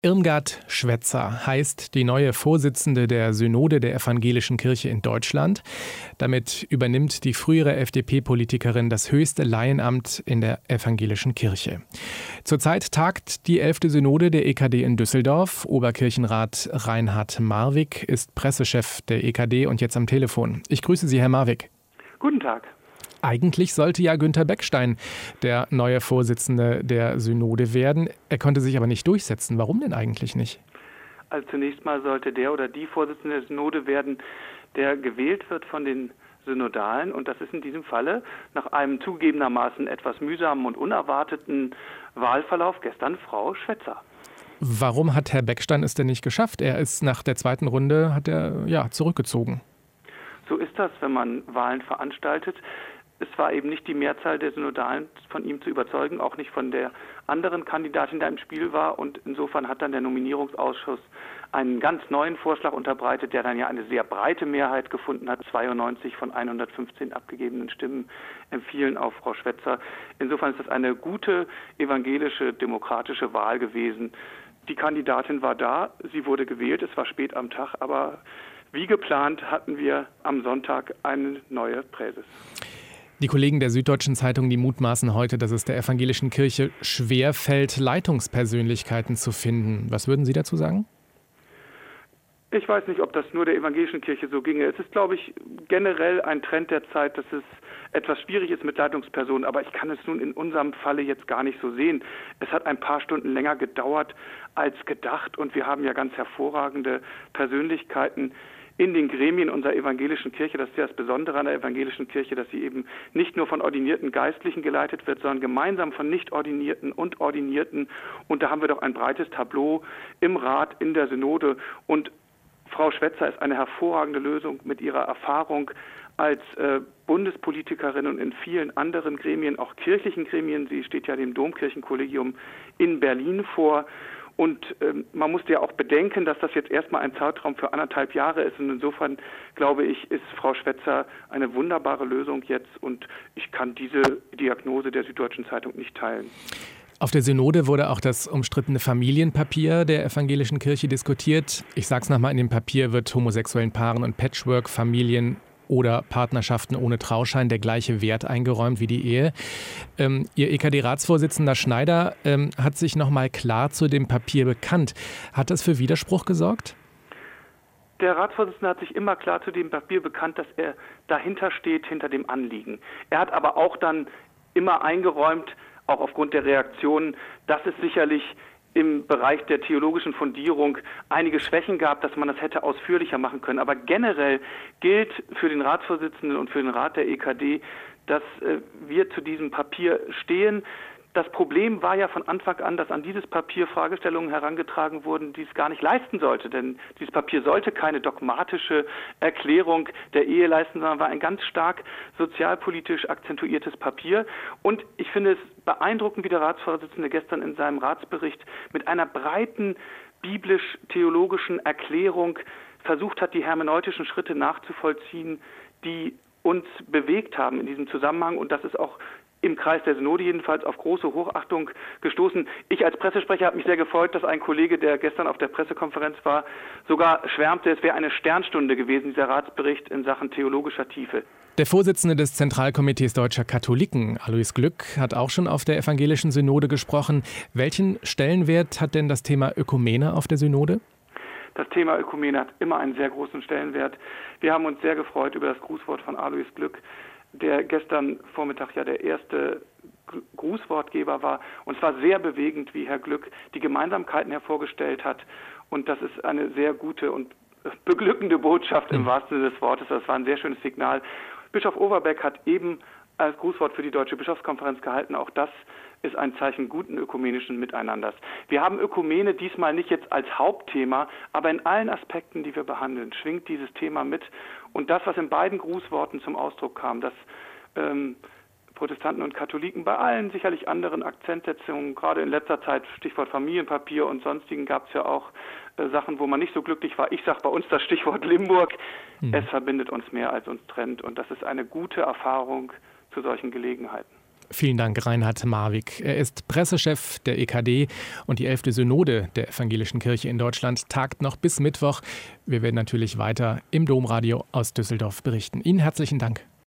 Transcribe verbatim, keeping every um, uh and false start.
Irmgard Schwetzger heißt die neue Vorsitzende der Synode der Evangelischen Kirche in Deutschland. Damit übernimmt die frühere F D P-Politikerin das höchste Laienamt in der Evangelischen Kirche. Zurzeit tagt die elfte Synode der E K D in Düsseldorf. Oberkirchenrat Reinhard Marwig ist Pressechef der E K D und jetzt am Telefon. Ich grüße Sie, Herr Marwig. Guten Tag. Eigentlich sollte ja Günther Beckstein der neue Vorsitzende der Synode werden. Er konnte sich aber nicht durchsetzen. Warum denn eigentlich nicht? Also zunächst mal sollte der oder die Vorsitzende der Synode werden, der gewählt wird von den Synodalen. Und das ist in diesem Falle nach einem zugegebenermaßen etwas mühsamen und unerwarteten Wahlverlauf gestern Frau Schwetzger. Warum hat Herr Beckstein es denn nicht geschafft? Er ist nach der zweiten Runde hat er ja zurückgezogen. So ist das, wenn man Wahlen veranstaltet. Es war eben nicht die Mehrzahl der Synodalen von ihm zu überzeugen, auch nicht von der anderen Kandidatin, die im Spiel war. Und insofern hat dann der Nominierungsausschuss einen ganz neuen Vorschlag unterbreitet, der dann ja eine sehr breite Mehrheit gefunden hat. zweiundneunzig von hundertfünfzehn abgegebenen Stimmen empfiehlen auf Frau Schwetzger. Insofern ist das eine gute evangelische, demokratische Wahl gewesen. Die Kandidatin war da, sie wurde gewählt, es war spät am Tag, aber wie geplant hatten wir am Sonntag eine neue Präses. Die Kollegen der Süddeutschen Zeitung, die mutmaßen heute, dass es der Evangelischen Kirche schwerfällt, Leitungspersönlichkeiten zu finden. Was würden Sie dazu sagen? Ich weiß nicht, ob das nur der Evangelischen Kirche so ginge. Es ist, glaube ich, generell ein Trend der Zeit, dass es etwas schwierig ist mit Leitungspersonen. Aber ich kann es nun in unserem Falle jetzt gar nicht so sehen. Es hat ein paar Stunden länger gedauert als gedacht. Und wir haben ja ganz hervorragende Persönlichkeiten in den Gremien unserer evangelischen Kirche. Das ist ja das Besondere an der evangelischen Kirche, dass sie eben nicht nur von ordinierten Geistlichen geleitet wird, sondern gemeinsam von Nicht-Ordinierten und Ordinierten. Und da haben wir doch ein breites Tableau im Rat, in der Synode. Und Frau Schwetzger ist eine hervorragende Lösung mit ihrer Erfahrung als äh, Bundespolitikerin und in vielen anderen Gremien, auch kirchlichen Gremien. Sie steht ja dem Domkirchenkollegium in Berlin vor. Und ähm, man musste ja auch bedenken, dass das jetzt erstmal ein Zeitraum für anderthalb Jahre ist. Und insofern, glaube ich, ist Frau Schwetzger eine wunderbare Lösung jetzt. Und ich kann diese Diagnose der Süddeutschen Zeitung nicht teilen. Auf der Synode wurde auch das umstrittene Familienpapier der Evangelischen Kirche diskutiert. Ich sage es nochmal, in dem Papier wird homosexuellen Paaren und Patchwork-Familien oder Partnerschaften ohne Trauschein der gleiche Wert eingeräumt wie die Ehe. Ähm, Ihr E K D-Ratsvorsitzender Schneider ähm, hat sich noch mal klar zu dem Papier bekannt. Hat das für Widerspruch gesorgt? Der Ratsvorsitzende hat sich immer klar zu dem Papier bekannt, dass er dahinter steht, hinter dem Anliegen. Er hat aber auch dann immer eingeräumt, auch aufgrund der Reaktionen, dass es sicherlich im Bereich der theologischen Fundierung einige Schwächen gab, dass man das hätte ausführlicher machen können. Aber generell gilt für den Ratsvorsitzenden und für den Rat der E K D, dass äh, wir zu diesem Papier stehen. Das Problem war ja von Anfang an, dass an dieses Papier Fragestellungen herangetragen wurden, die es gar nicht leisten sollte. Denn dieses Papier sollte keine dogmatische Erklärung der Ehe leisten, sondern war ein ganz stark sozialpolitisch akzentuiertes Papier. Und ich finde es beeindruckend, wie der Ratsvorsitzende gestern in seinem Ratsbericht mit einer breiten biblisch-theologischen Erklärung versucht hat, die hermeneutischen Schritte nachzuvollziehen, die uns bewegt haben in diesem Zusammenhang. Und das ist auch im Kreis der Synode jedenfalls auf große Hochachtung gestoßen. Ich als Pressesprecher habe mich sehr gefreut, dass ein Kollege, der gestern auf der Pressekonferenz war, sogar schwärmte, es wäre eine Sternstunde gewesen, dieser Ratsbericht in Sachen theologischer Tiefe. Der Vorsitzende des Zentralkomitees Deutscher Katholiken, Alois Glück, hat auch schon auf der Evangelischen Synode gesprochen. Welchen Stellenwert hat denn das Thema Ökumene auf der Synode? Das Thema Ökumene hat immer einen sehr großen Stellenwert. Wir haben uns sehr gefreut über das Grußwort von Alois Glück, der gestern Vormittag ja der erste Grußwortgeber war. Und es war sehr bewegend, wie Herr Glück die Gemeinsamkeiten hervorgestellt hat. Und das ist eine sehr gute und beglückende Botschaft im wahrsten Sinne des Wortes. Das war ein sehr schönes Signal. Bischof Overbeck hat eben als Grußwort für die Deutsche Bischofskonferenz gehalten. Auch das ist ein Zeichen guten ökumenischen Miteinanders. Wir haben Ökumene diesmal nicht jetzt als Hauptthema, aber in allen Aspekten, die wir behandeln, schwingt dieses Thema mit. Und das, was in beiden Grußworten zum Ausdruck kam, dass ähm, Protestanten und Katholiken bei allen sicherlich anderen Akzentsetzungen, gerade in letzter Zeit, Stichwort Familienpapier und sonstigen, gab es ja auch äh, Sachen, wo man nicht so glücklich war. Ich sage bei uns das Stichwort Limburg. Mhm. Es verbindet uns mehr, als uns trennt. Und das ist eine gute Erfahrung zu solchen Gelegenheiten. Vielen Dank, Reinhard Marwig. Er ist Pressechef der E K D und die elfte Synode der Evangelischen Kirche in Deutschland tagt noch bis Mittwoch. Wir werden natürlich weiter im Domradio aus Düsseldorf berichten. Ihnen herzlichen Dank.